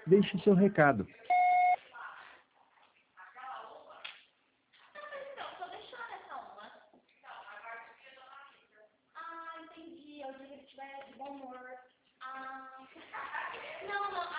Deixe seu recado. Então, tô deixando essa uma. Ah, entendi. Eu digo que ele estiver de bom humor. Ah. Não, não.